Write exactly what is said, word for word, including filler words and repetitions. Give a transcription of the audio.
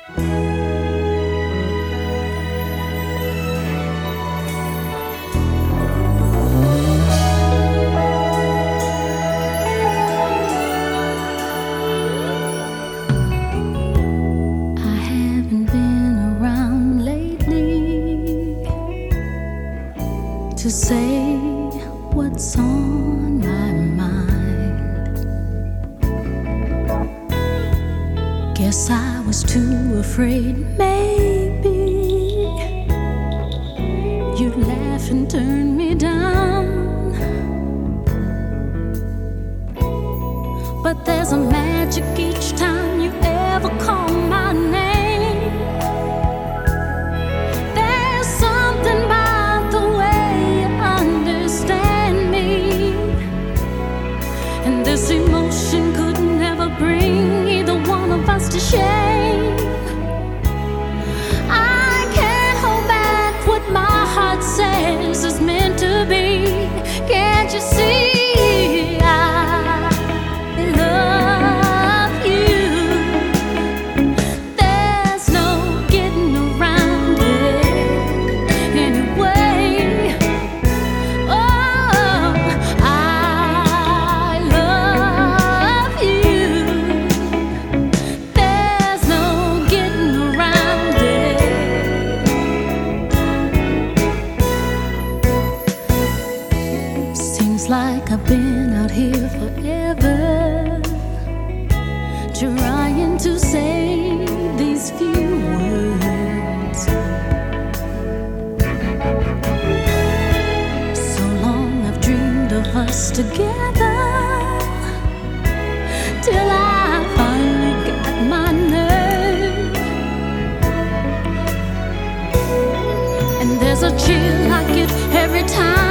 To say what's on my mind. Guess I was too afraid. Maybe you'd laugh and turn me down. But there's a magic each time you ever call my name. This emotion could never bring either one of us to shame. I can't hold back what my heart says is meant to be. Can't you see? I love you. There's no getting around it anyway. Oh, I like I've been out here forever, trying to say these few words. So long I've dreamed of us together, till I finally got my nerve. And there's a chill I get every time